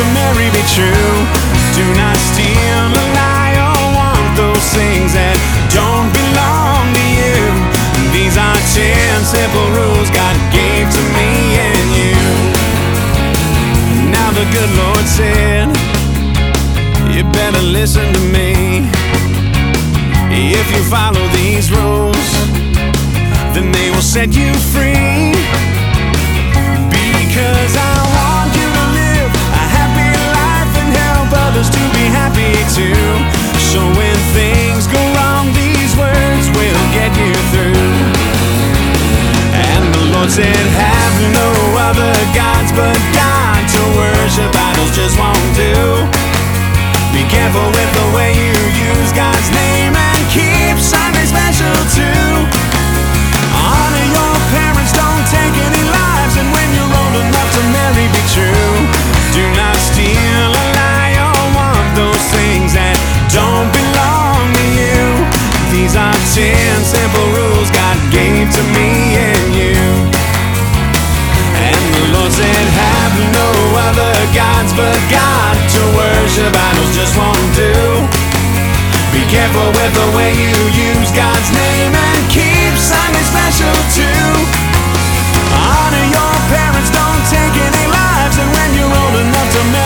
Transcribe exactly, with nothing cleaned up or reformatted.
to marry be true. Do not steal or lie or want those things that don't belong to you. These are ten simple rules God gave to me and you. Now the good Lord said, you better listen to me. If you follow these rules, then they will set you free. Because I want you to live a happy life and help others to be happy too. So when things go wrong, these words will get you through. And the Lord said, have no other gods but God to worship. Idols just won't do. Be careful with the way you use God's name and keep Sunday special too. Honor your parents, don't take any lives, and when you're old enough to marry, be true. Do not steal or lie or want those things that don't belong to you. These are ten simple rules God gave to me and you. And the Lord said, have no other gods but God to worship. Idols just won't do. Be careful with the way you use God's name and keep Sunday special too. Honor your parents, don't take any lives, and when you're old enough to marry,